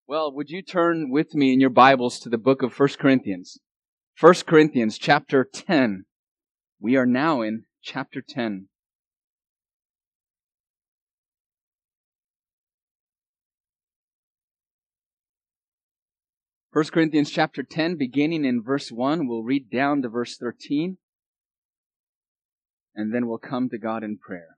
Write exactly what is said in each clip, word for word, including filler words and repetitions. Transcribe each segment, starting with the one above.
Well, would you turn with me in your Bibles to the book of First Corinthians? First Corinthians chapter ten. We are now in chapter ten. First Corinthians chapter ten, beginning in verse one, we'll read down to verse thirteen, and then we'll come to God in prayer.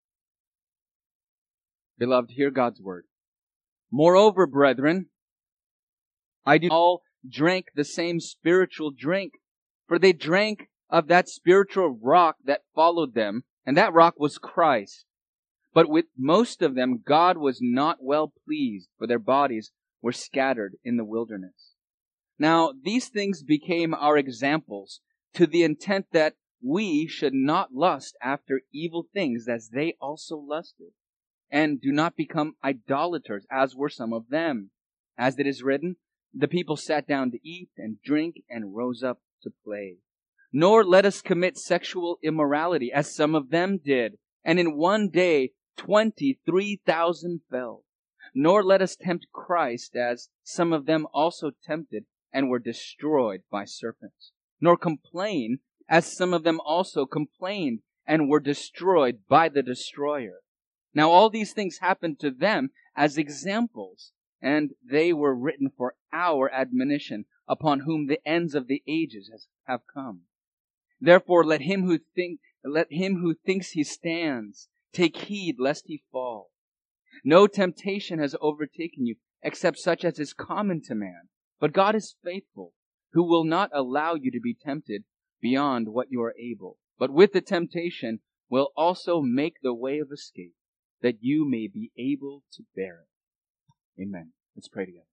Beloved, hear God's word. Moreover, brethren, I do all drank the same spiritual drink, for they drank of that spiritual rock that followed them, and that rock was Christ. But with most of them God was not well pleased, for their bodies were scattered in the wilderness. Now these things became our examples, to the intent that we should not lust after evil things as they also lusted. And do not become idolaters, as were some of them. As it is written, the people sat down to eat and drink and rose up to play. Nor let us commit sexual immorality, as some of them did. And in one day twenty-three thousand fell. Nor let us tempt Christ, as some of them also tempted and were destroyed by serpents. Nor complain, as some of them also complained and were destroyed by the destroyer. Now all these things happened to them as examples, and they were written for our admonition, upon whom the ends of the ages has, have come. Therefore let him who think let him who thinks he stands take heed lest he fall. No temptation has overtaken you, except such as is common to man. But God is faithful, who will not allow you to be tempted beyond what you are able, but with the temptation will also make the way of escape, that you may be able to bear it. Amen. Let's pray together.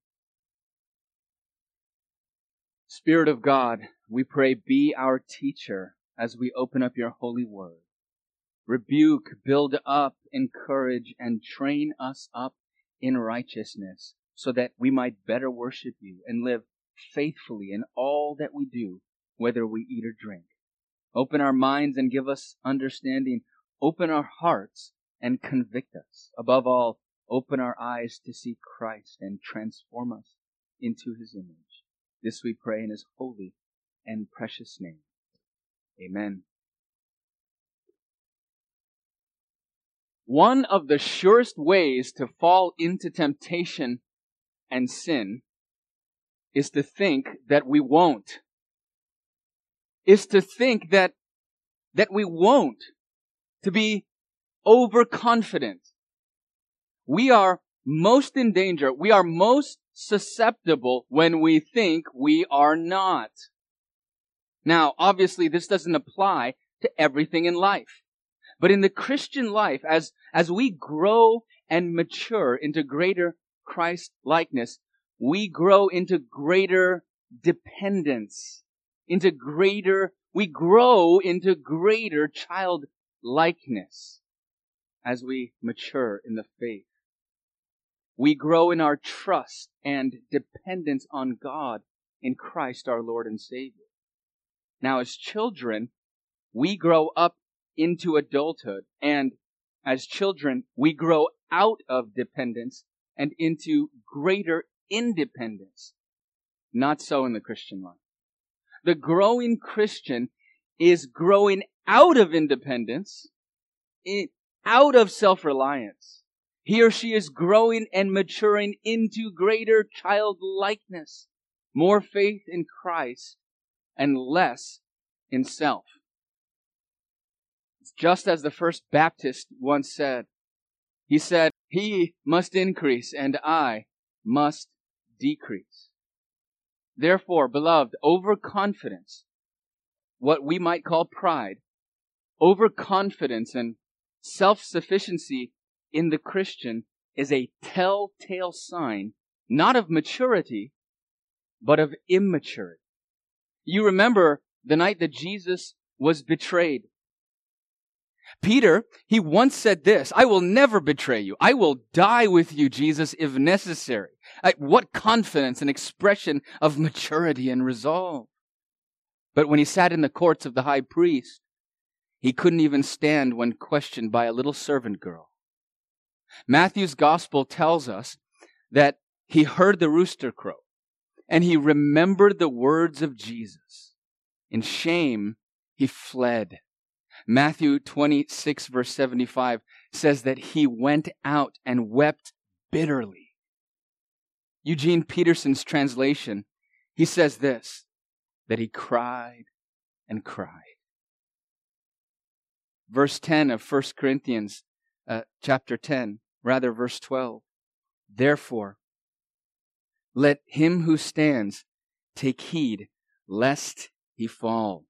Spirit of God, we pray, be our teacher as we open up your holy word. Rebuke, build up, encourage, and train us up in righteousness, so that we might better worship you and live faithfully in all that we do, whether we eat or drink. Open our minds and give us understanding. Open our hearts and convict us. Above all, open our eyes to see Christ and transform us into his image. This we pray in his holy and precious name. Amen. One of the surest ways to fall into temptation and sin is to think that we won't. Is to think that, that we won't. To be overconfident. We are most in danger. We are most susceptible when we think we are not. Now, obviously, this doesn't apply to everything in life. But in the Christian life, as, as we grow and mature into greater Christ-likeness, we grow into greater dependence, into greater, we grow into greater childlikeness. As we mature in the faith, we grow in our trust and dependence on God in Christ our Lord and Savior. Now, as children, we grow up into adulthood, and as children, we grow out of dependence and into greater independence. Not so in the Christian life. The growing Christian is growing out of independence, in out of self-reliance. He or she is growing and maturing into greater childlikeness, more faith in Christ, and less in self. It's just as the first Baptist once said. He said, "He must increase and I must decrease." Therefore, beloved, overconfidence, what we might call pride, overconfidence and self-sufficiency in the Christian is a telltale sign, not of maturity, but of immaturity. You remember the night that Jesus was betrayed. Peter, he once said this, "I will never betray you. I will die with you, Jesus, if necessary." I, what confidence and expression of maturity and resolve. But when he sat in the courts of the high priest, he couldn't even stand when questioned by a little servant girl. Matthew's gospel tells us that he heard the rooster crow, and he remembered the words of Jesus. In shame, he fled. Matthew twenty-six, verse seventy-five says that he went out and wept bitterly. Eugene Peterson's translation, he says this, that he cried and cried. Verse ten of First Corinthians uh, chapter ten, rather verse twelve. Therefore, let him who stands take heed lest he fall.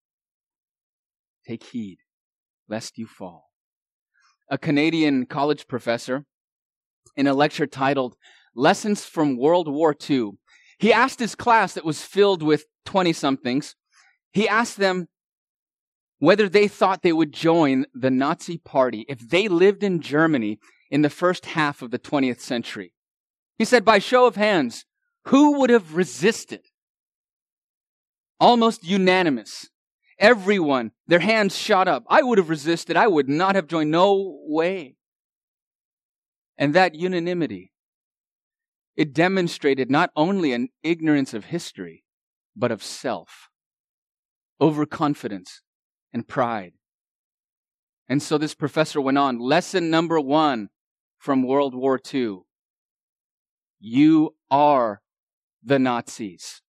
Take heed lest you fall. A Canadian college professor, in a lecture titled Lessons from World War Two, he asked his class that was filled with twenty-somethings, he asked them whether they thought they would join the Nazi Party if they lived in Germany in the first half of the twentieth century. He said, by show of hands, who would have resisted? Almost unanimous. Everyone, their hands shot up. I would have resisted. I would not have joined. No way. And that unanimity, it demonstrated not only an ignorance of history, but of self, overconfidence, and pride. And so this professor went on, lesson number one from World War Two. You are the Nazis.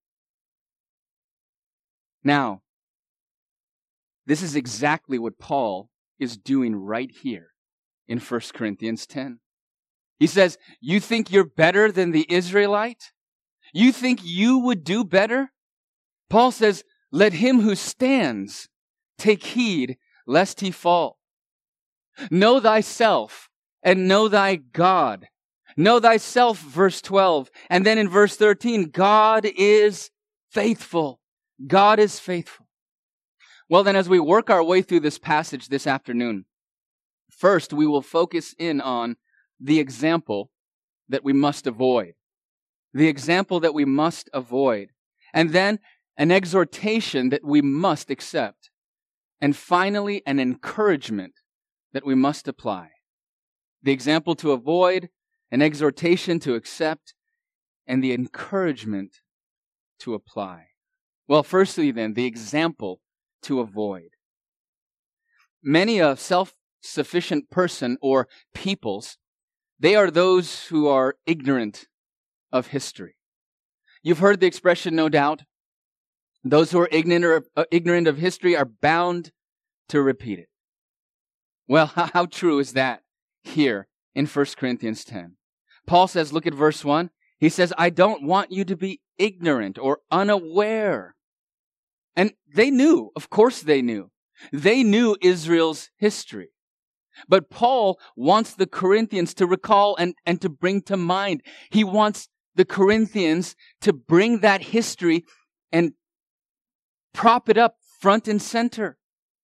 Now, this is exactly what Paul is doing right here in First Corinthians ten. He says, you think you're better than the Israelite? You think you would do better? Paul says, let him who stands take heed lest he fall. Know thyself and know thy God. Know thyself, verse twelve. And then in verse thirteen, God is faithful. God is faithful. Well, then, as we work our way through this passage this afternoon, first we will focus in on the example that we must avoid. The example that we must avoid. And then an exhortation that we must accept. And finally, an encouragement that we must apply. The example to avoid, an exhortation to accept, and the encouragement to apply. Well, firstly then, the example to avoid. Many a self-sufficient person or peoples, they are those who are ignorant of history. You've heard the expression, no doubt. Those who are ignorant, uh, ignorant of history are bound to repeat it. Well, how, how true is that here in First Corinthians ten? Paul says, look at verse one. He says, I don't want you to be ignorant or unaware. And they knew, of course they knew. They knew Israel's history. But Paul wants the Corinthians to recall and, and to bring to mind. He wants the Corinthians to bring that history and prop it up front and center.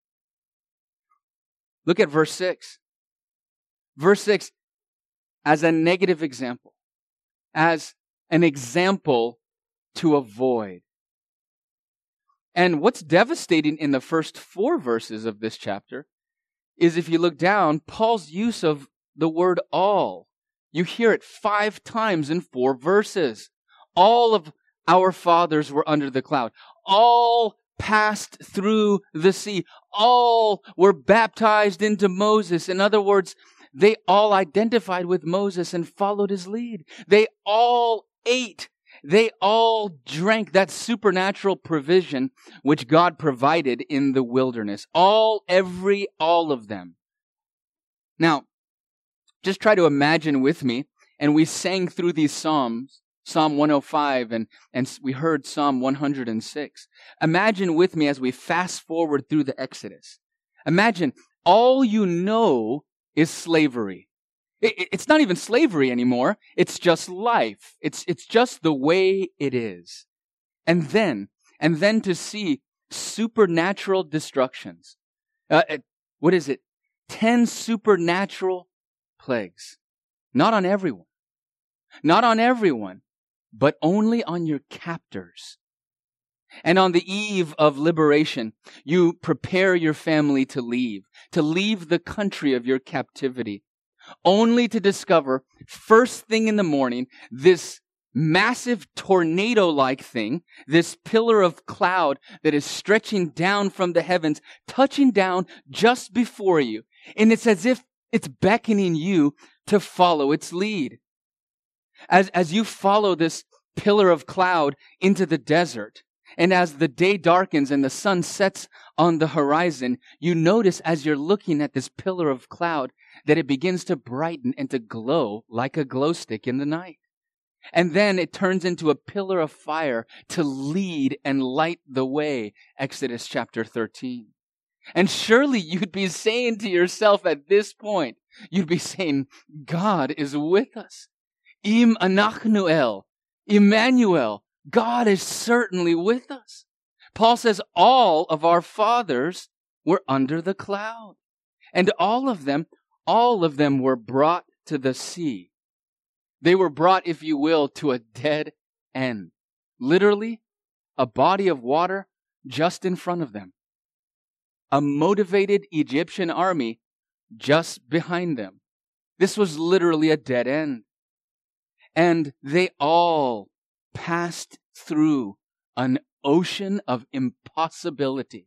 Look at verse six. Verse six, as a negative example, as an example to avoid. And what's devastating in the first four verses of this chapter is, if you look down, Paul's use of the word all. You hear it five times in four verses. All of our fathers were under the cloud. All passed through the sea. All were baptized into Moses. In other words, they all identified with Moses and followed his lead. They all ate. They all drank that supernatural provision which God provided in the wilderness. All, every, all of them. Now, just try to imagine with me, and we sang through these Psalms, Psalm one oh five, and, and we heard Psalm one hundred six. Imagine with me as we fast forward through the Exodus. Imagine all you know is slavery. It's not even slavery anymore. It's just life. It's, it's just the way it is. And then, and then to see supernatural destructions. Uh, what is it? Ten supernatural plagues. Not on everyone. Not on everyone, but only on your captors. And on the eve of liberation, you prepare your family to leave, to leave the country of your captivity. only to discover first thing in the morning, this massive tornado-like thing, this pillar of cloud that is stretching down from the heavens, touching down just before you. And it's as if it's beckoning you to follow its lead. As, as you follow this pillar of cloud into the desert, and as the day darkens and the sun sets on the horizon, you notice as you're looking at this pillar of cloud that it begins to brighten and to glow like a glow stick in the night. And then it turns into a pillar of fire to lead and light the way, Exodus chapter thirteen. And surely you'd be saying to yourself at this point, you'd be saying, God is with us. Im anachnu el, Emmanuel, God is certainly with us. Paul says all of our fathers were under the cloud. And all of them, all of them were brought to the sea. They were brought, if you will, to a dead end. Literally, a body of water just in front of them. A motivated Egyptian army just behind them. This was literally a dead end. And they all passed through an ocean of impossibility.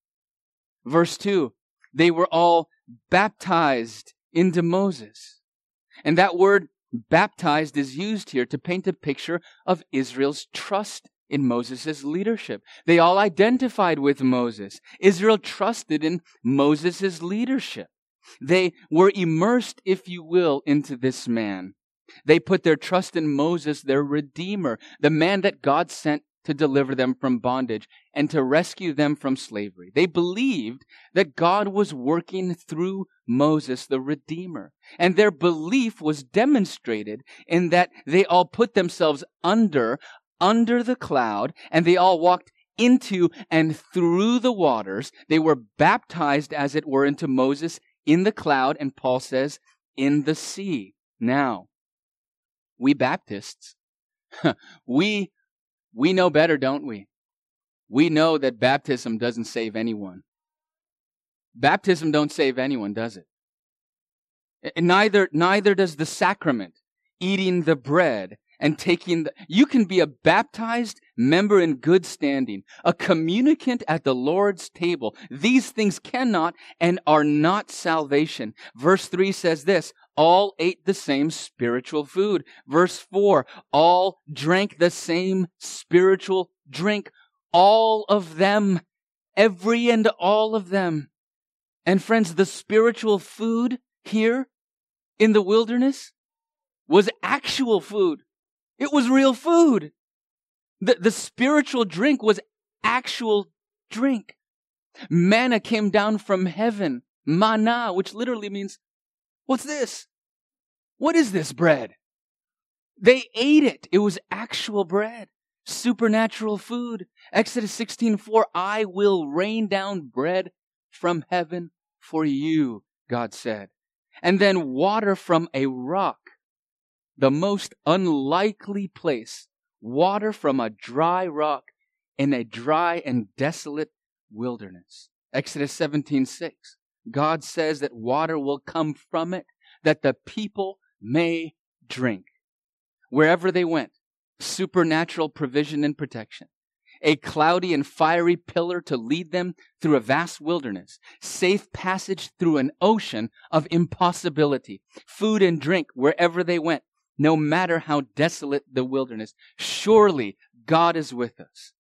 Verse two, they were all baptized into Moses. And that word baptized is used here to paint a picture of Israel's trust in Moses' leadership. They all identified with Moses. Israel trusted in Moses' leadership. They were immersed, if you will, into this man. They put their trust in Moses, their Redeemer, the man that God sent to deliver them from bondage and to rescue them from slavery. They believed that God was working through Moses, the Redeemer. And their belief was demonstrated in that they all put themselves under, under the cloud, and they all walked into and through the waters. They were baptized, as it were, into Moses in the cloud, and Paul says, in the sea. Now, we Baptists, we We know better, don't we? We know that baptism doesn't save anyone. Baptism don't save anyone, does it? And neither, neither does the sacrament, eating the bread and taking the... You can be a baptized member in good standing, a communicant at the Lord's table. These things cannot and are not salvation. Verse three says this, all ate the same spiritual food. Verse four, all drank the same spiritual drink. All of them, every and all of them. And friends, the spiritual food here in the wilderness was actual food. It was real food. The, the spiritual drink was actual drink. Manna came down from heaven. Manna, which literally means, what's this? What is this bread? They ate it. It was actual bread. Supernatural food. Exodus sixteen four, I will rain down bread from heaven for you, God said. And then water from a rock. The most unlikely place. Water from a dry rock in a dry and desolate wilderness. Exodus seventeen six. God says that water will come from it, that the people may drink. Wherever they went, supernatural provision and protection. A cloudy and fiery pillar to lead them through a vast wilderness. Safe passage through an ocean of impossibility. Food and drink wherever they went, no matter how desolate the wilderness. Surely God is with us.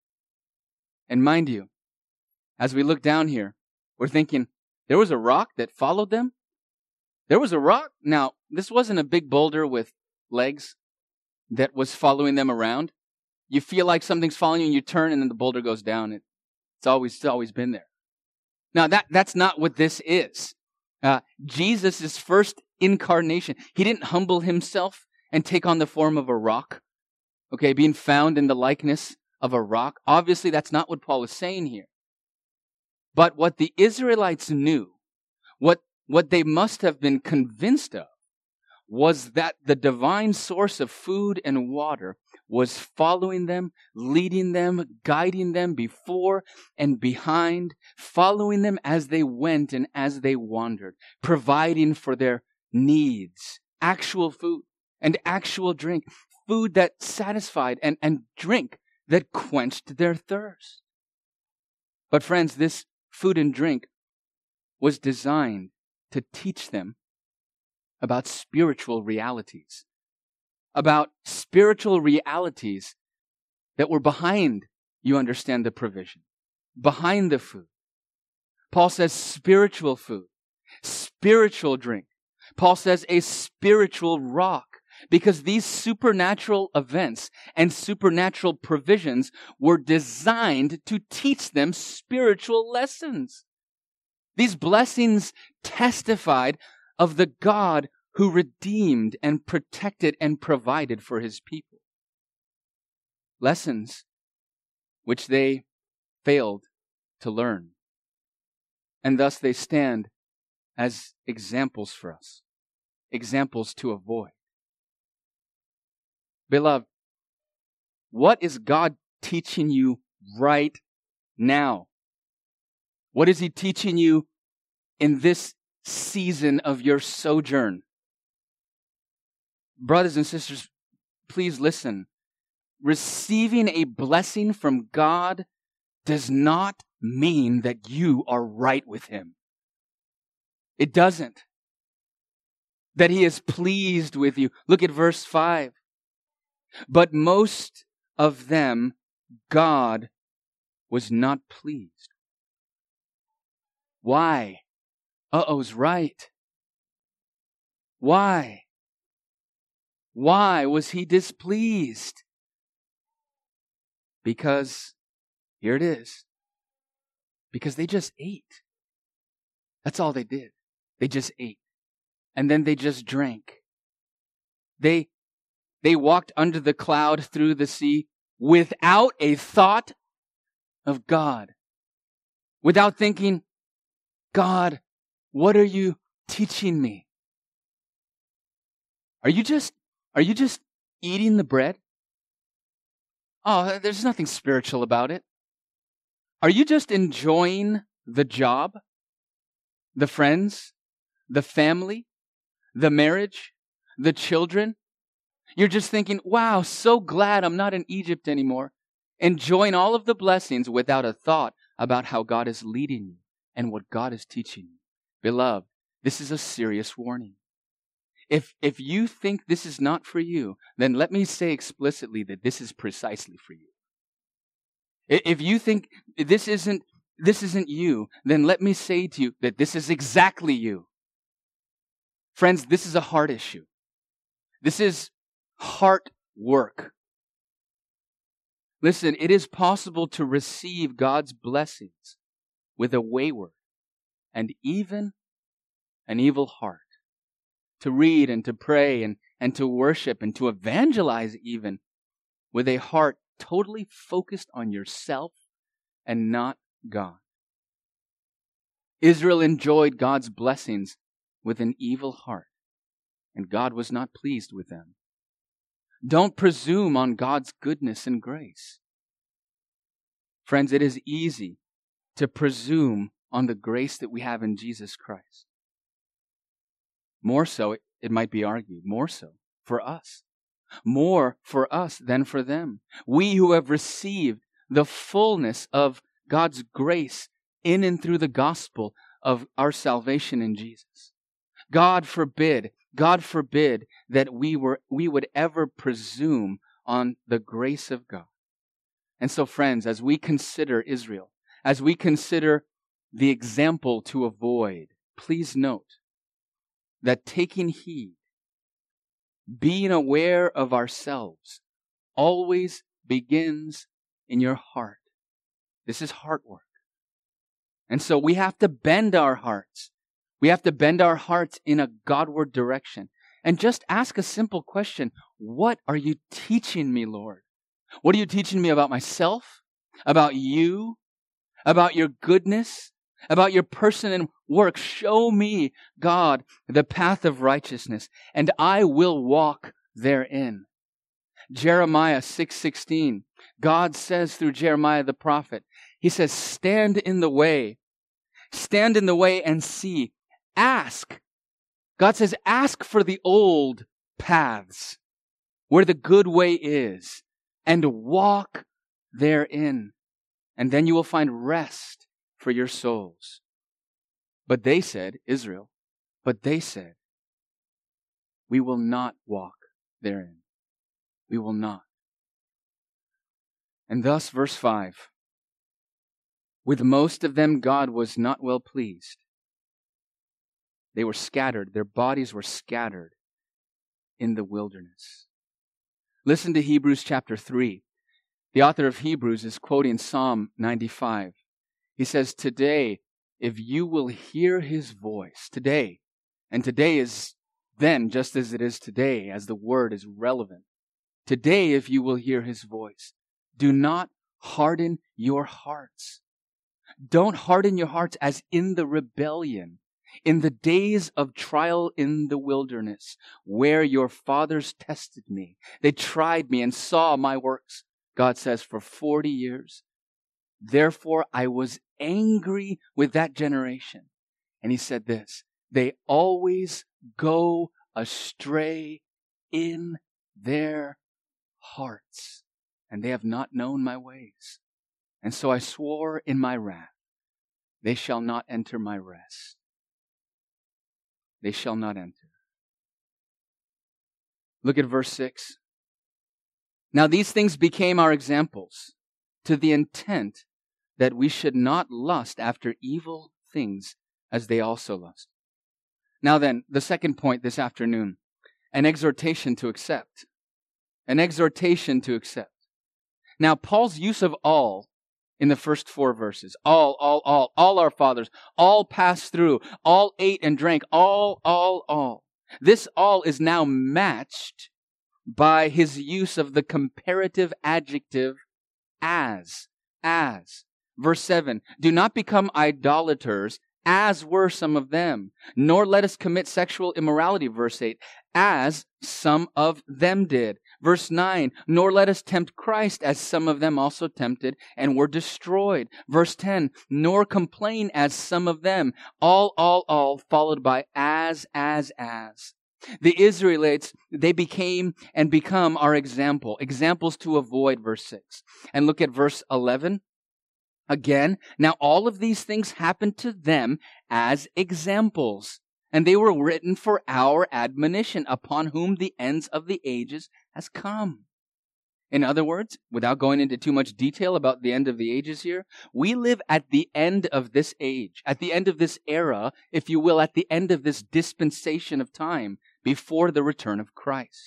And mind you, as we look down here, we're thinking, there was a rock that followed them? There was a rock? Now, this wasn't a big boulder with legs that was following them around. You feel like something's following you and you turn and then the boulder goes down. It, it's always, it's always been there. Now, that, that's not what this is. Uh, Jesus' first incarnation, he didn't humble himself and take on the form of a rock. Okay, being found in the likeness of a rock. Obviously, that's not what Paul is saying here. But what the Israelites knew, what, what they must have been convinced of, was that the divine source of food and water was following them, leading them, guiding them before and behind, following them as they went and as they wandered, providing for their needs, actual food and actual drink, food that satisfied and, and drink that quenched their thirst. But friends, this food and drink was designed to teach them about spiritual realities, about spiritual realities that were behind, you understand, the provision, behind the food. Paul says spiritual food, spiritual drink. Paul says a spiritual rock, because these supernatural events and supernatural provisions were designed to teach them spiritual lessons. These blessings testified of the God who redeemed and protected and provided for his people. Lessons which they failed to learn. And thus they stand as examples for us, examples to avoid. Beloved, what is God teaching you right now? What is he teaching you in this season of your sojourn? Brothers and sisters, please listen. Receiving a blessing from God does not mean that you are right with him. It doesn't. That he is pleased with you. Look at verse five. But most of them, God was not pleased. Why? Uh-oh's right. Why? Why was he displeased? Because, here it is, because they just ate. That's all they did. They just ate. And then they just drank. They, they walked under the cloud through the sea without a thought of God. Without thinking, God, what are you teaching me? Are you just, are you just eating the bread? Oh, there's nothing spiritual about it. Are you just enjoying the job, the friends, the family, the marriage, the children? You're just thinking, wow, so glad I'm not in Egypt anymore. Enjoying all of the blessings without a thought about how God is leading you and what God is teaching you. Beloved, this is a serious warning. If, if you think this is not for you, then let me say explicitly that this is precisely for you. If you think this isn't, this isn't you, then let me say to you that this is exactly you. Friends, this is a heart issue. This is heart work. Listen, it is possible to receive God's blessings with a wayward and even an evil heart. To read and to pray and, and to worship and to evangelize even with a heart totally focused on yourself and not God. Israel enjoyed God's blessings with an evil heart, and God was not pleased with them. Don't presume on God's goodness and grace. Friends, it is easy to presume on the grace that we have in Jesus Christ. More so, it, it might be argued, more so for us. More for us than for them. We who have received the fullness of God's grace in and through the gospel of our salvation in Jesus. God forbid, God forbid that we were we would ever presume on the grace of God. And so, friends, as we consider Israel, as we consider the example to avoid, please note that taking heed, being aware of ourselves, always begins in your heart. This is heart work. And so we have to bend our hearts. We have to bend our hearts in a Godward direction. And just ask a simple question. What are you teaching me, Lord? What are you teaching me about myself? About you? About your goodness? About your person and work? Show me, God, the path of righteousness, and I will walk therein. Jeremiah six sixteen, God says through Jeremiah the prophet, he says, stand in the way. Stand in the way and see. Ask. God says, ask for the old paths where the good way is and walk therein. And then you will find rest for your souls. But they said, Israel, but they said, we will not walk therein. We will not. And thus, verse five, with most of them God was not well pleased. They were scattered. Their bodies were scattered in the wilderness. Listen to Hebrews chapter three. The author of Hebrews is quoting Psalm ninety-five. He says, today, if you will hear his voice, today, and today is then just as it is today, as the word is relevant. Today, if you will hear his voice, do not harden your hearts. Don't harden your hearts as in the rebellion, in the days of trial in the wilderness, where your fathers tested me. They tried me and saw my works. God says, for forty years. Therefore, I was angry with that generation. And he said this, they always go astray in their hearts, and they have not known my ways. And so I swore in my wrath, they shall not enter my rest. They shall not enter. Look at verse six. Now these things became our examples, to the intent that we should not lust after evil things as they also lust. Now then, the second point this afternoon, an exhortation to accept. An exhortation to accept. Now, Paul's use of all in the first four verses, all, all, all, all our fathers, all passed through, all ate and drank, all, all, all. This all is now matched by his use of the comparative adjective as, as. Verse seven, do not become idolaters, as were some of them, nor let us commit sexual immorality, verse eight, as some of them did. Verse nine, nor let us tempt Christ, as some of them also tempted and were destroyed. Verse ten, nor complain as some of them. All, all, all, followed by as, as, as. The Israelites, they became and become our example, examples to avoid, verse six. And look at verse eleven. Again, now all of these things happened to them as examples, and they were written for our admonition, upon whom the ends of the ages has come. In other words, without going into too much detail about the end of the ages here, we live at the end of this age, at the end of this era, if you will, at the end of this dispensation of time before the return of Christ.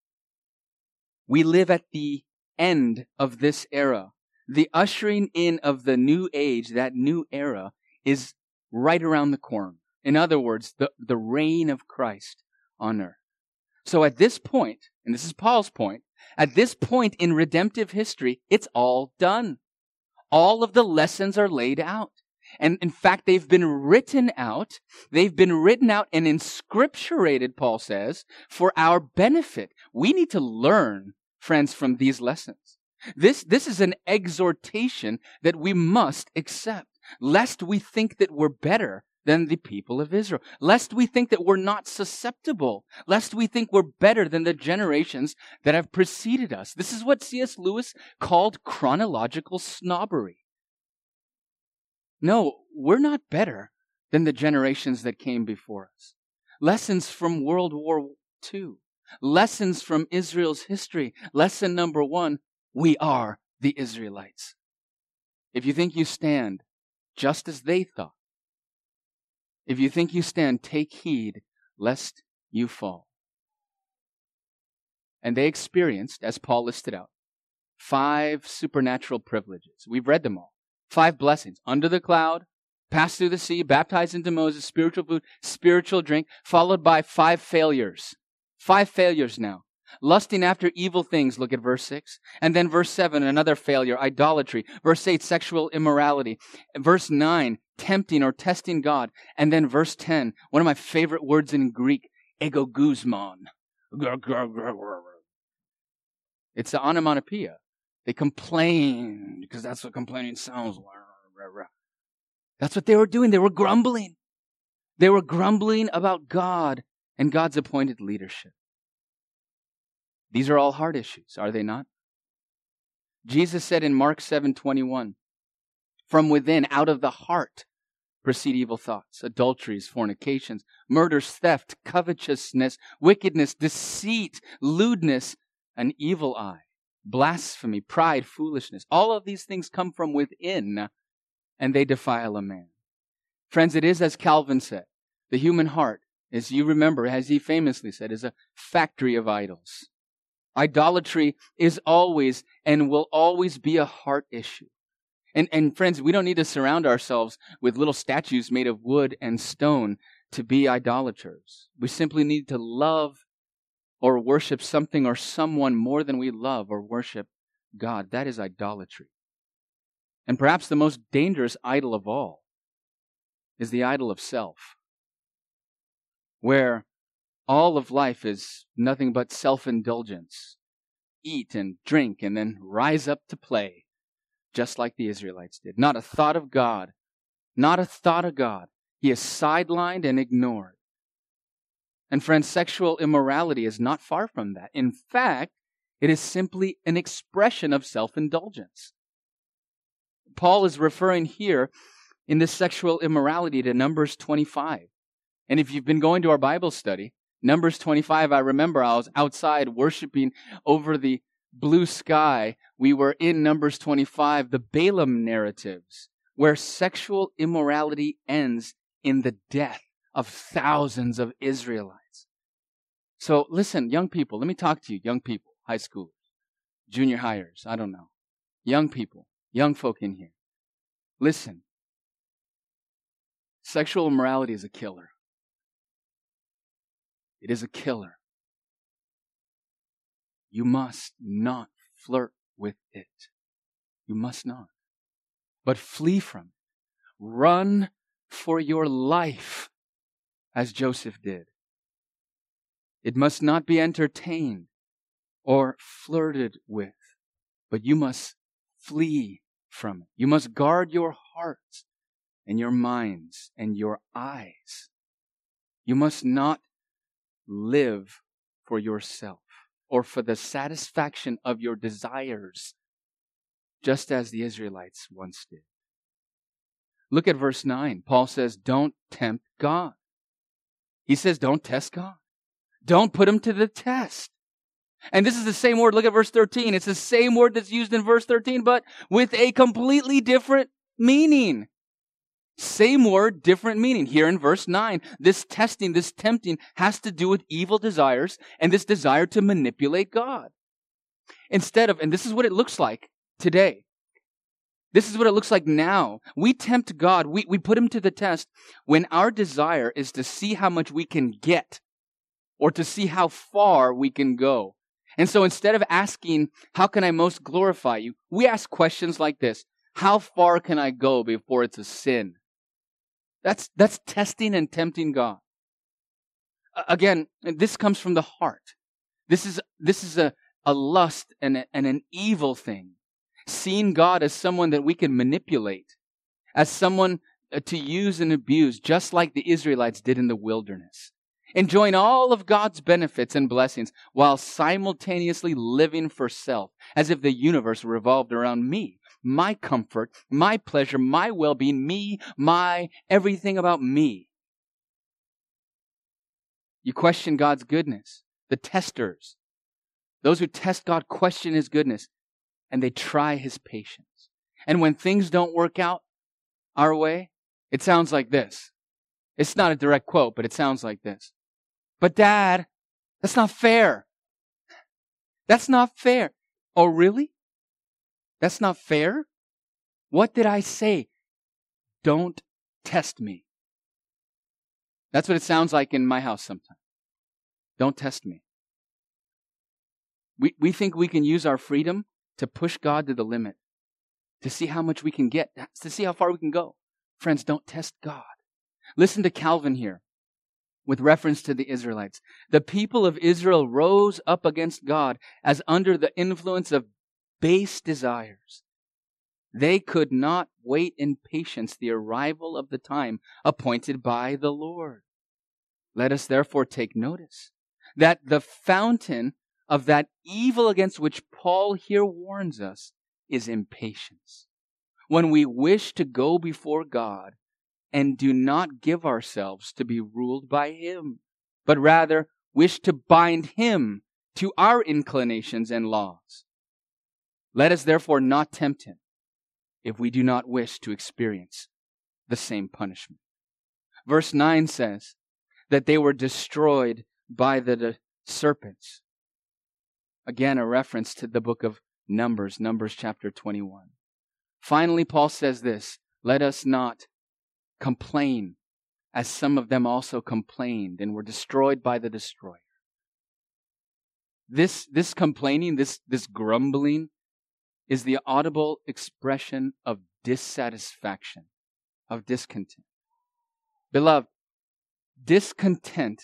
We live at the end of this era. The ushering in of the new age, that new era, is right around the corner. In other words, the, the reign of Christ on earth. So at this point, and this is Paul's point, at this point in redemptive history, it's all done. All of the lessons are laid out. And in fact, they've been written out. They've been written out and inscripturated, Paul says, for our benefit. We need to learn, friends, from these lessons. This, this is an exhortation that we must accept, lest we think that we're better than the people of Israel, lest we think that we're not susceptible, lest we think we're better than the generations that have preceded us. This is what C S Lewis called chronological snobbery. No, we're not better than the generations that came before us. Lessons from World War Two, lessons from Israel's history. Lesson number one, we are the Israelites. If you think you stand just as they thought, if you think you stand, take heed lest you fall. And they experienced, as Paul listed out, five supernatural privileges. We've read them all. Five blessings. Under the cloud, passed through the sea, baptized into Moses, spiritual food, spiritual drink, followed by five failures. Five failures now. Lusting after evil things, look at verse six. And then verse seven, another failure, idolatry. Verse eight, sexual immorality. Verse nine, tempting or testing God. And then verse ten, one of my favorite words in Greek, egoguzmon. It's the onomatopoeia. They complained, because that's what complaining sounds like. That's what they were doing. They were grumbling. They were grumbling about God and God's appointed leadership. These are all heart issues, are they not? Jesus said in Mark seven twenty-one, from within, out of the heart, proceed evil thoughts, adulteries, fornications, murders, theft, covetousness, wickedness, deceit, lewdness, an evil eye, blasphemy, pride, foolishness. All of these things come from within, and they defile a man. Friends, it is as Calvin said, the human heart, as you remember, as he famously said, is a factory of idols. Idolatry is always and will always be a heart issue. And, and friends, we don't need to surround ourselves with little statues made of wood and stone to be idolaters. We simply need to love or worship something or someone more than we love or worship God. That is idolatry. And perhaps the most dangerous idol of all is the idol of self, where all of life is nothing but self-indulgence. Eat and drink and then rise up to play, just like the Israelites did. Not a thought of God. Not a thought of God. He is sidelined and ignored. And friends, sexual immorality is not far from that. In fact, it is simply an expression of self-indulgence. Paul is referring here in this sexual immorality to Numbers twenty-five. And if you've been going to our Bible study, Numbers twenty-five, I remember I was outside worshiping over the blue sky. We were in Numbers twenty-five, the Balaam narratives, where sexual immorality ends in the death of thousands of Israelites. So listen, young people, let me talk to you, young people, high schoolers, junior hires, I don't know. Young people, young folk in here. Listen, sexual immorality is a killer. It is a killer. You must not flirt with it. You must not. But flee from it. Run for your life, as Joseph did. It must not be entertained or flirted with, but you must flee from it. You must guard your hearts and your minds and your eyes. You must not live for yourself or for the satisfaction of your desires, just as the Israelites once did. Look at verse nine. Paul says, don't tempt God. He says, don't test God. Don't put him to the test. And this is the same word. Look at verse thirteen. It's the same word that's used in verse thirteen, but with a completely different meaning. Same word, different meaning. Here in verse nine, this testing, this tempting has to do with evil desires and this desire to manipulate God. Instead of, and this is what it looks like today. This is what it looks like now. We tempt God. We, we put him to the test when our desire is to see how much we can get or to see how far we can go. And so instead of asking, how can I most glorify you? We ask questions like this. How far can I go before it's a sin? That's, that's testing and tempting God. Again, this comes from the heart. This is, this is a, a lust and, a, and an evil thing. Seeing God as someone that we can manipulate, as someone to use and abuse, just like the Israelites did in the wilderness. Enjoying all of God's benefits and blessings while simultaneously living for self, as if the universe revolved around me, my comfort, my pleasure, my well-being, me, my, everything about me. You question God's goodness. The testers, those who test God, question his goodness, and they try his patience. And when things don't work out our way, it sounds like this. It's not a direct quote, but it sounds like this. But Dad, that's not fair. That's not fair. Oh, really? That's not fair? What did I say? Don't test me. That's what it sounds like in my house sometimes. Don't test me. We, we think we can use our freedom to push God to the limit, to see how much we can get, to see how far we can go. Friends, don't test God. Listen to Calvin here with reference to the Israelites. The people of Israel rose up against God as under the influence of base desires. They could not wait in patience the arrival of the time appointed by the Lord. Let us therefore take notice that the fountain of that evil against which Paul here warns us is impatience. When we wish to go before God and do not give ourselves to be ruled by Him, but rather wish to bind Him to our inclinations and laws. Let us therefore not tempt Him if we do not wish to experience the same punishment. Verse nine says that they were destroyed by the, the serpents. Again, a reference to the book of Numbers, Numbers chapter twenty-one. Finally, Paul says this, let us not complain, as some of them also complained and were destroyed by the destroyer. This, this complaining, this, this grumbling, is the audible expression of dissatisfaction, of discontent. Beloved, discontent,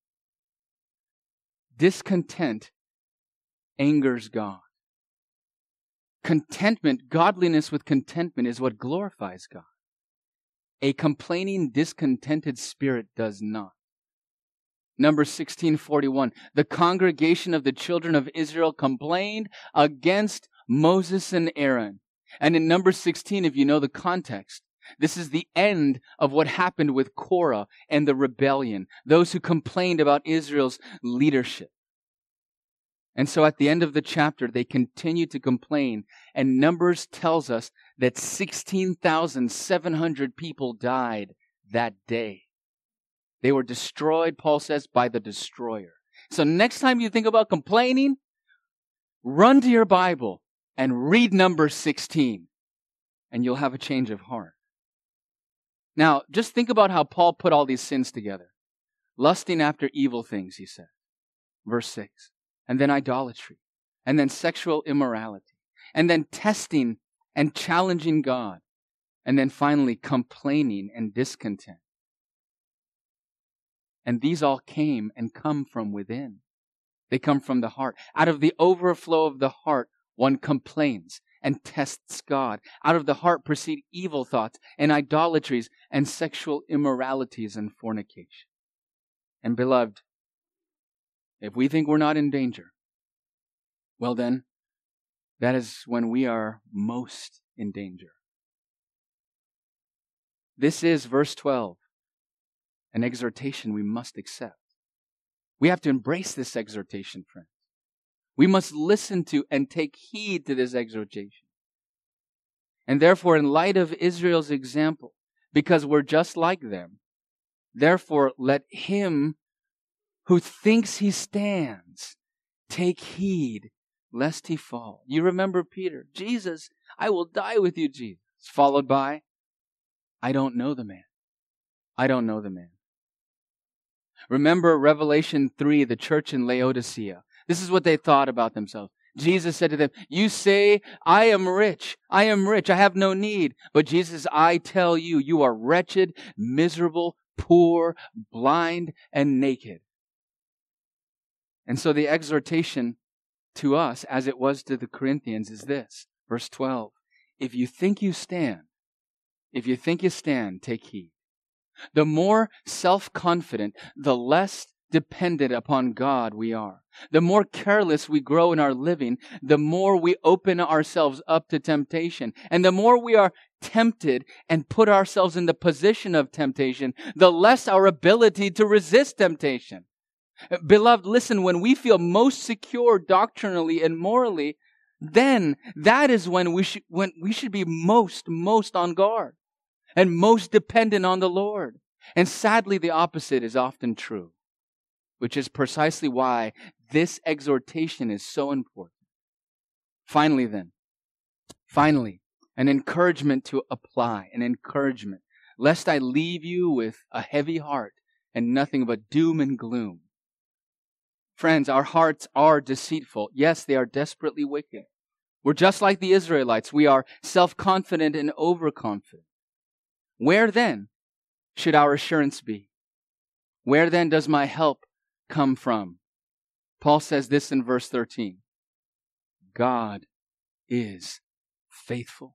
discontent angers God. Contentment, godliness with contentment is what glorifies God. A complaining, discontented spirit does not. Numbers sixteen forty-one, the congregation of the children of Israel complained against Moses and Aaron. And in Numbers sixteen, if you know the context, this is the end of what happened with Korah and the rebellion, those who complained about Israel's leadership. And so at the end of the chapter, they continue to complain, and Numbers tells us that sixteen thousand seven hundred people died that day. They were destroyed, Paul says, by the destroyer. So next time you think about complaining, run to your Bible and read Numbers sixteen, and you'll have a change of heart. Now, just think about how Paul put all these sins together. Lusting after evil things, he said. Verse six. And then idolatry. And then sexual immorality. And then testing and challenging God. And then finally complaining and discontent. And these all came and come from within. They come from the heart. Out of the overflow of the heart, one complains and tests God. Out of the heart proceed evil thoughts and idolatries and sexual immoralities and fornication. And beloved, if we think we're not in danger, well then, that is when we are most in danger. This is, verse twelve, an exhortation we must accept. We have to embrace this exhortation, friends. We must listen to and take heed to this exhortation. And therefore, in light of Israel's example, because we're just like them, therefore let him who thinks he stands take heed lest he fall. You remember Peter, Jesus, I will die with you, Jesus. Followed by, I don't know the man. I don't know the man. Remember Revelation three, the church in Laodicea. This is what they thought about themselves. Jesus said to them, you say, I am rich. I am rich. I have no need. But Jesus, I tell you, you are wretched, miserable, poor, blind, and naked. And so the exhortation to us, as it was to the Corinthians, is this. Verse twelve. If you think you stand, if you think you stand, take heed. The more self-confident, the less dependent upon God we are. The more careless we grow in our living, the more we open ourselves up to temptation. And the more we are tempted and put ourselves in the position of temptation, the less our ability to resist temptation. Beloved, listen, when we feel most secure doctrinally and morally, then that is when we should, when we should be most, most on guard and most dependent on the Lord. And sadly, the opposite is often true, which is precisely why this exhortation is so important. Finally then, finally, an encouragement to apply, an encouragement, lest I leave you with a heavy heart and nothing but doom and gloom. Friends, our hearts are deceitful. Yes, they are desperately wicked. We're just like the Israelites. We are self-confident and overconfident. Where then should our assurance be? Where then does my help come from? Paul says this in verse thirteen. God is faithful.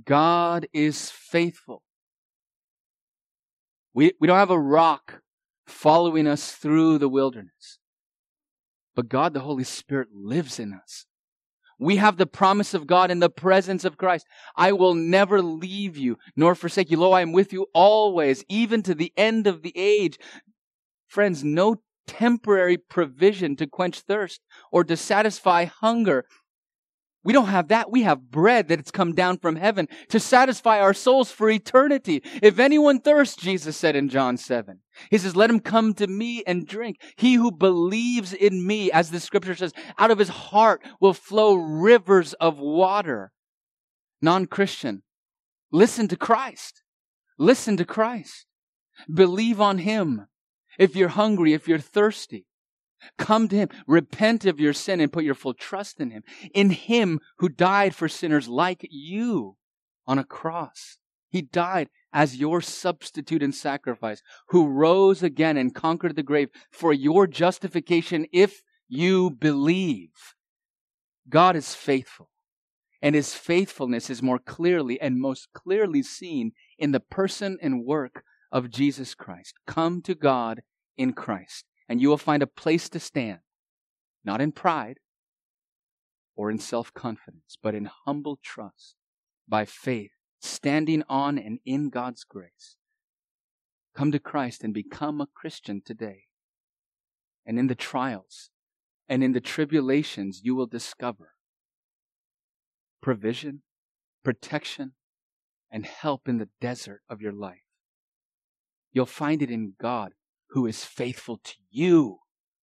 God is faithful. We, we don't have a rock following us through the wilderness. But God, the Holy Spirit, lives in us. We have the promise of God in the presence of Christ. I will never leave you nor forsake you. Lo, I am with you always, even to the end of the age. Friends, no temporary provision to quench thirst or to satisfy hunger. We don't have that. We have bread that has come down from heaven to satisfy our souls for eternity. If anyone thirsts, Jesus said in John seven, He says, let him come to me and drink. He who believes in me, as the scripture says, out of his heart will flow rivers of water. Non-Christian, listen to Christ. Listen to Christ. Believe on Him. If you're hungry, if you're thirsty, come to Him. Repent of your sin and put your full trust in Him. In Him who died for sinners like you on a cross. He died as your substitute and sacrifice, who rose again and conquered the grave for your justification if you believe. God is faithful, and His faithfulness is more clearly and most clearly seen in the person and work of Jesus Christ. Come to God in Christ, and you will find a place to stand, not in pride or in self-confidence, but in humble trust, by faith, standing on and in God's grace. Come to Christ and become a Christian today. And in the trials and in the tribulations, you will discover provision, protection, and help in the desert of your life. You'll find it in God, who is faithful to you.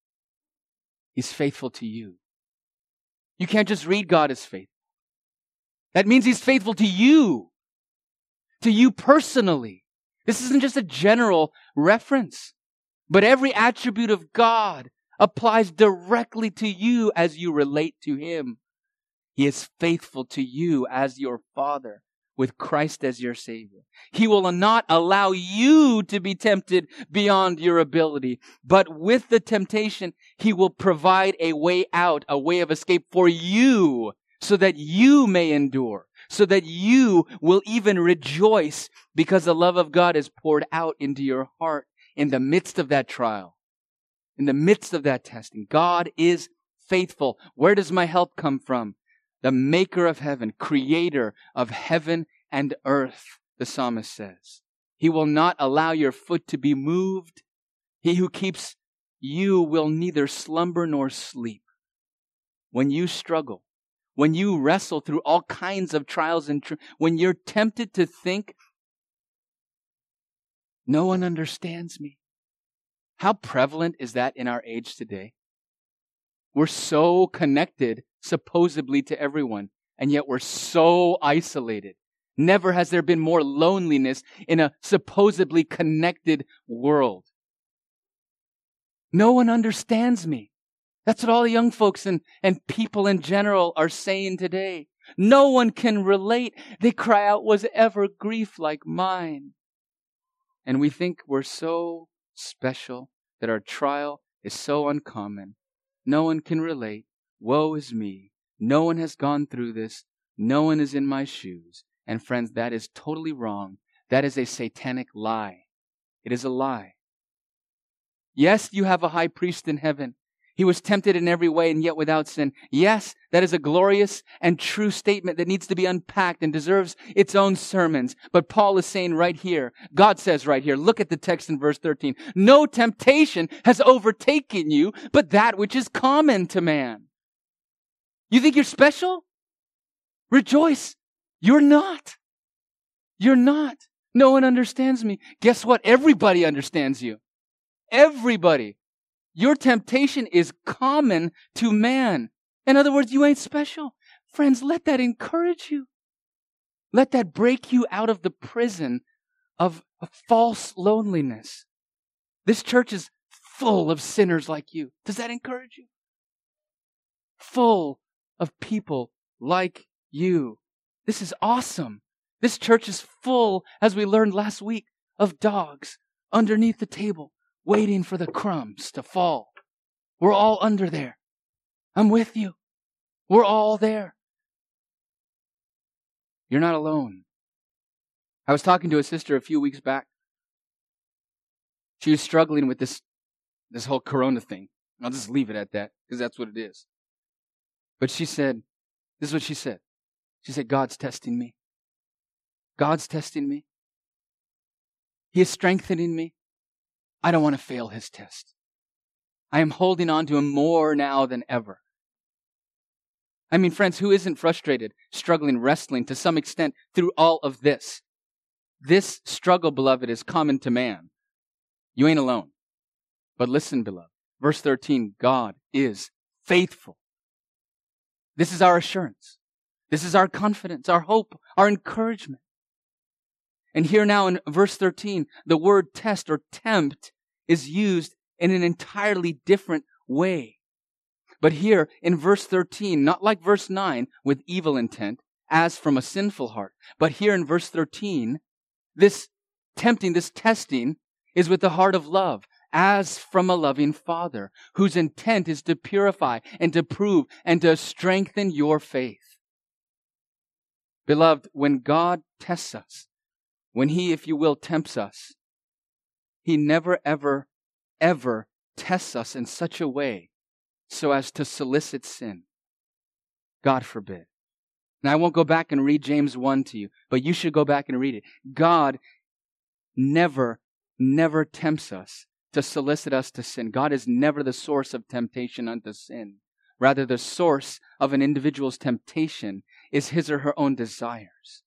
He's faithful to you. You can't just read God as faithful. That means He's faithful to you. To you personally. This isn't just a general reference, but every attribute of God applies directly to you as you relate to Him. He is faithful to you as your Father, with Christ as your Savior. He will not allow you to be tempted beyond your ability, but with the temptation, He will provide a way out, a way of escape for you, so that you may endure, so that you will even rejoice because the love of God is poured out into your heart in the midst of that trial, in the midst of that testing. God is faithful. Where does my help come from? The maker of heaven, creator of heaven and earth, the psalmist says. He will not allow your foot to be moved. He who keeps you will neither slumber nor sleep. When you struggle, when you wrestle through all kinds of trials and tr- when you're tempted to think, no one understands me. How prevalent is that in our age today? We're so connected, supposedly, to everyone, and yet we're so isolated. Never has there been more loneliness in a supposedly connected world. No one understands me. That's what all the young folks and, and people in general are saying today. No one can relate. They cry out, was ever grief like mine? And we think we're so special, that our trial is so uncommon. No one can relate. Woe is me. No one has gone through this. No one is in my shoes. And friends, that is totally wrong. That is a satanic lie. It is a lie. Yes, you have a high priest in heaven. He was tempted in every way and yet without sin. Yes, that is a glorious and true statement that needs to be unpacked and deserves its own sermons. But Paul is saying right here, God says right here, look at the text in verse thirteen. No temptation has overtaken you, but that which is common to man. You think you're special? Rejoice. You're not. You're not. No one understands me. Guess what? Everybody understands you. Everybody. Your temptation is common to man. In other words, you ain't special. Friends, let that encourage you. Let that break you out of the prison of a false loneliness. This church is full of sinners like you. Does that encourage you? Full of people like you. This is awesome. This church is full, as we learned last week, of dogs underneath the table, waiting for the crumbs to fall. We're all under there. I'm with you. We're all there. You're not alone. I was talking to a sister a few weeks back, She was struggling with this, this whole corona thing. I'll just leave it at that because that's what it is. But she said, this is what she said. She said, God's testing me. God's testing me. He is strengthening me. I don't want to fail His test. I am holding on to Him more now than ever. I mean, friends, who isn't frustrated, struggling, wrestling to some extent through all of this? This struggle, beloved, is common to man. You ain't alone. But listen, beloved. Verse thirteen, God is faithful. This is our assurance. This is our confidence, our hope, our encouragement. And here now in verse thirteen, the word test or tempt is used in an entirely different way. But here in verse thirteen, not like verse nine with evil intent, as from a sinful heart, but here in verse thirteen, this tempting, this testing is with the heart of love, as from a loving Father, whose intent is to purify and to prove and to strengthen your faith. Beloved, when God tests us, when He, if you will, tempts us, He never, ever, ever tests us in such a way so as to solicit sin. God forbid. Now, I won't go back and read James one to you, but you should go back and read it. God never, never tempts us to solicit us to sin. God is never the source of temptation unto sin. Rather, the source of an individual's temptation is his or her own desires.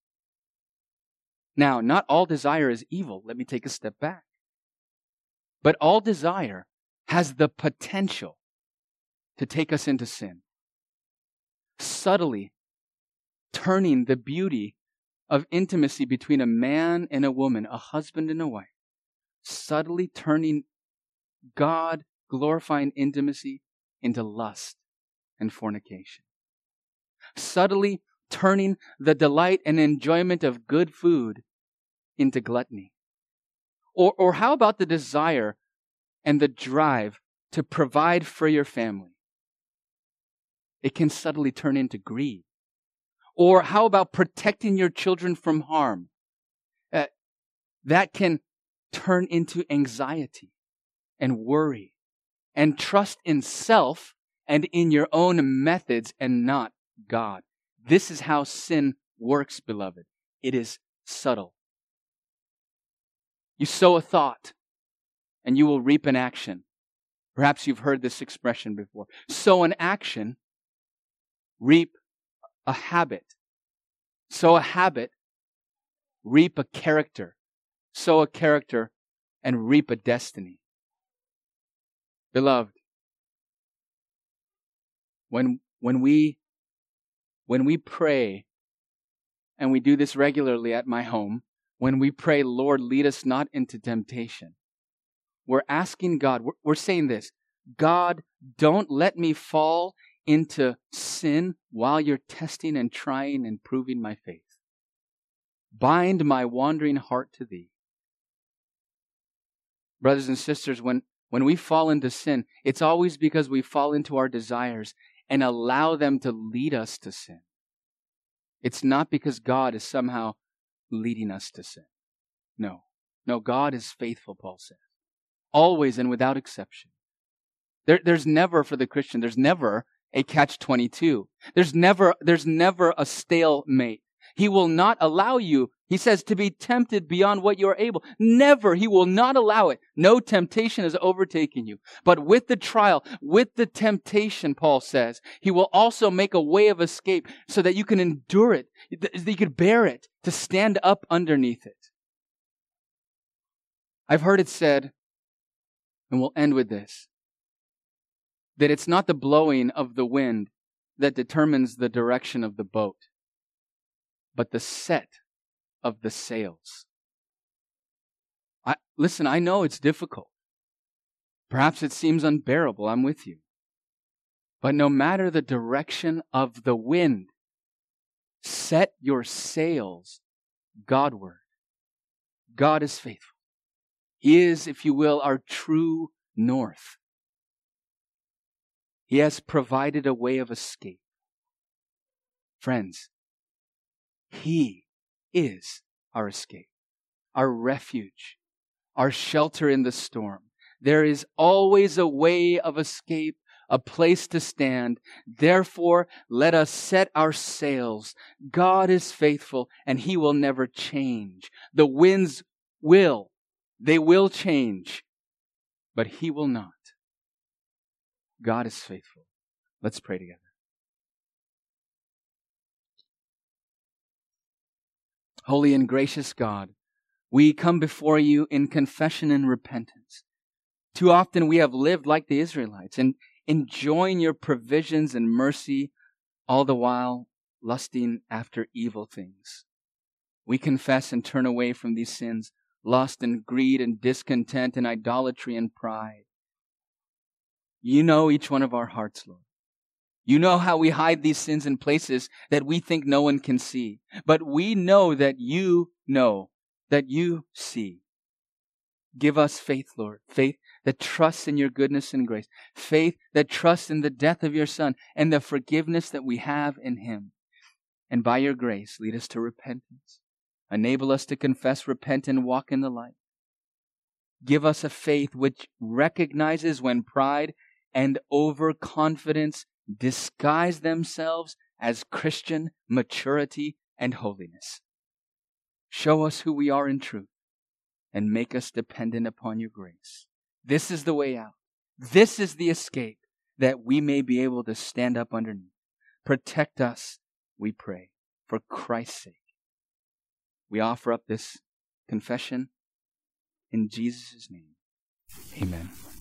Now, not all desire is evil. Let me take a step back. But all desire has the potential to take us into sin, subtly turning the beauty of intimacy between a man and a woman, a husband and a wife, subtly turning God-glorifying intimacy into lust and fornication. Subtly turning the delight and enjoyment of good food into gluttony. Or, or how about the desire and the drive to provide for your family? It can subtly turn into greed. Or how about protecting your children from harm? Uh, that can turn into anxiety and worry and trust in self and in your own methods and not God. This is how sin works, beloved. It is subtle. You sow a thought and you will reap an action. Perhaps you've heard this expression before. Sow an action, reap a habit. Sow a habit, reap a character. Sow a character and reap a destiny. Beloved, when, when we, when we pray, and we do this regularly at my home, when we pray, Lord, lead us not into temptation, we're asking God, we're, we're saying this, God, don't let me fall into sin while you're testing and trying and proving my faith. Bind my wandering heart to Thee. Brothers and sisters, when, when we fall into sin, it's always because we fall into our desires and allow them to lead us to sin. It's not because God is somehow leading us to sin. No. No, God is faithful, Paul says. Always and without exception. There, there's never, for the Christian, there's never a catch twenty-two. There's never, there's never a stalemate. He will not allow you, he says, to be tempted beyond what you are able. Never. He will not allow it. No temptation has overtaken you. But with the trial, with the temptation, Paul says, He will also make a way of escape so that you can endure it, that you could bear it, to stand up underneath it. I've heard it said, and we'll end with this, that it's not the blowing of the wind that determines the direction of the boat, but the set of the sails. I, listen, I know it's difficult. Perhaps it seems unbearable. I'm with you. But no matter the direction of the wind, set your sails Godward. God is faithful. He is, if you will, our true north. He has provided a way of escape. Friends, He is our escape, our refuge, our shelter in the storm. There is always a way of escape, a place to stand. Therefore, let us set our sails. God is faithful, and He will never change. The winds will, they will change, but He will not. God is faithful. Let's pray together. Holy and gracious God, we come before you in confession and repentance. Too often we have lived like the Israelites and enjoying your provisions and mercy, all the while lusting after evil things. We confess and turn away from these sins, lust and greed and discontent and idolatry and pride. You know each one of our hearts, Lord. You know how we hide these sins in places that we think no one can see. But we know that you know, that you see. Give us faith, Lord. Faith that trusts in your goodness and grace. Faith that trusts in the death of your Son and the forgiveness that we have in Him. And by your grace, lead us to repentance. Enable us to confess, repent, and walk in the light. Give us a faith which recognizes when pride and overconfidence disguise themselves as Christian maturity and holiness. Show us who we are in truth and make us dependent upon your grace. This is the way out. This is the escape that we may be able to stand up underneath. Protect us, we pray, for Christ's sake. We offer up this confession in Jesus' name. Amen.